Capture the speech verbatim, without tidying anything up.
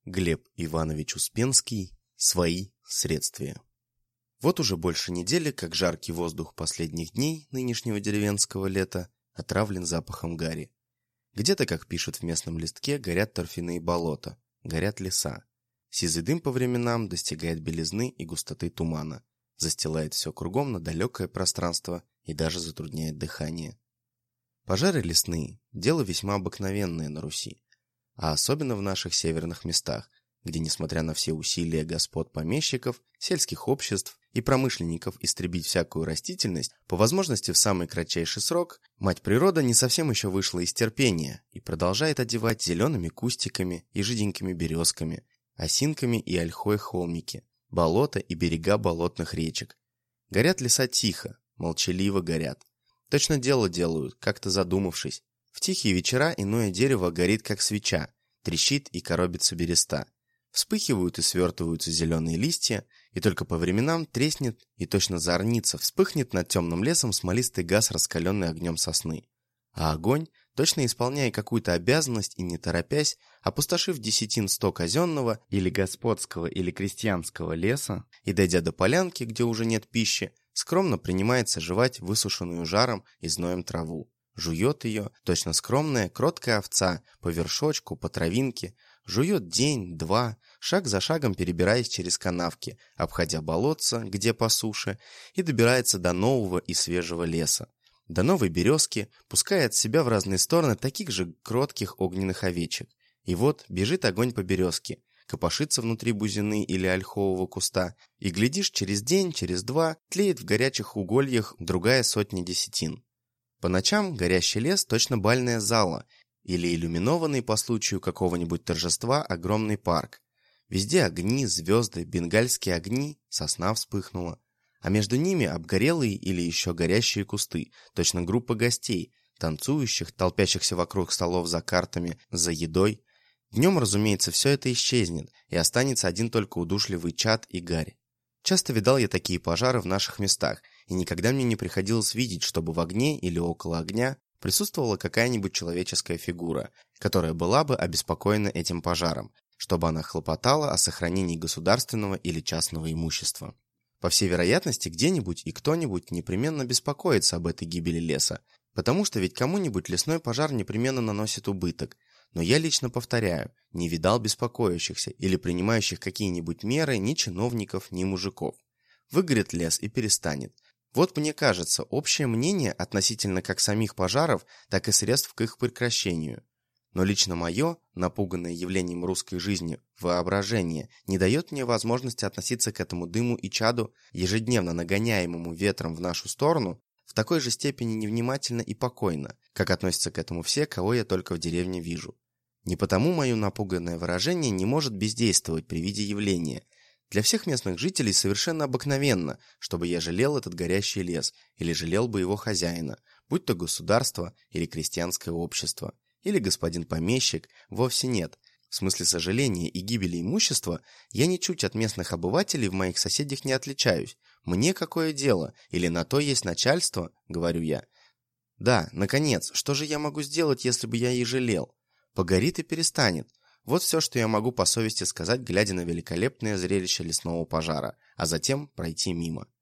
Глеб Иванович Успенский. Свои средствия. Вот уже больше недели, как жаркий воздух последних дней нынешнего деревенского лета отравлен запахом гари. Где-то, как пишут в местном листке, горят торфяные болота, горят леса. Сизый дым по временам достигает белизны и густоты тумана, застилает все кругом на далекое пространство и даже затрудняет дыхание. Пожары лесные – дело весьма обыкновенное на Руси, а особенно в наших северных местах, где, несмотря на все усилия господ помещиков, сельских обществ и промышленников истребить всякую растительность, по возможности в самый кратчайший срок, мать природа не совсем еще вышла из терпения и продолжает одевать зелеными кустиками и жиденькими березками, осинками и ольхой холмики, болота и берега болотных речек. Горят леса тихо, молчаливо горят. Точно дело делают, как-то задумавшись. В тихие вечера иное дерево горит, как свеча, трещит и коробится береста. Вспыхивают и свертываются зеленые листья, и только по временам треснет и точно заорнится, вспыхнет над темным лесом смолистый газ, раскаленный огнем сосны. А огонь, точно исполняя какую-то обязанность и не торопясь, опустошив десятин сто казенного или господского или крестьянского леса и дойдя до полянки, где уже нет пищи, скромно принимается жевать высушенную жаром и зноем траву. Жует ее, точно скромная, кроткая овца, по вершочку, по травинке, жует день, два, шаг за шагом перебираясь через канавки, обходя болотца, где по суше, и добирается до нового и свежего леса, до новой березки, пуская от себя в разные стороны таких же кротких огненных овечек. И вот бежит огонь по березке, копошится внутри бузины или ольхового куста, и, глядишь, через день, через два, тлеет в горячих угольях другая сотня десятин. По ночам горящий лес точно бальная зала или иллюминованный по случаю какого-нибудь торжества огромный парк. Везде огни, звезды, бенгальские огни, сосна вспыхнула. А между ними обгорелые или еще горящие кусты, точно группа гостей, танцующих, толпящихся вокруг столов за картами, за едой. Днем, разумеется, все это исчезнет, и останется один только удушливый чад и гарь. Часто видал я такие пожары в наших местах, и никогда мне не приходилось видеть, чтобы в огне или около огня присутствовала какая-нибудь человеческая фигура, которая была бы обеспокоена этим пожаром, чтобы она хлопотала о сохранении государственного или частного имущества. По всей вероятности, где-нибудь и кто-нибудь непременно беспокоится об этой гибели леса, потому что ведь кому-нибудь лесной пожар непременно наносит убыток. Но я лично повторяю, не видал беспокоящихся или принимающих какие-нибудь меры ни чиновников, ни мужиков. Выгорит лес и перестанет. Вот мне кажется, общее мнение относительно как самих пожаров, так и средств к их прекращению. Но лично мое, напуганное явлением русской жизни, воображение не дает мне возможности относиться к этому дыму и чаду, ежедневно нагоняемому ветром в нашу сторону, в такой же степени невнимательно и покойно, как относятся к этому все, кого я только в деревне вижу. Не потому мое напуганное выражение не может бездействовать при виде явления. Для всех местных жителей совершенно обыкновенно, чтобы я жалел этот горящий лес, или жалел бы его хозяина, будь то государство или крестьянское общество, или господин помещик, вовсе нет. В смысле сожаления и гибели имущества я ничуть от местных обывателей в моих соседях не отличаюсь. Мне какое дело? Или на то есть начальство, говорю я. Да, наконец, что же я могу сделать, если бы я и жалел? Погорит и перестанет. Вот все, что я могу по совести сказать, глядя на великолепное зрелище лесного пожара, а затем пройти мимо.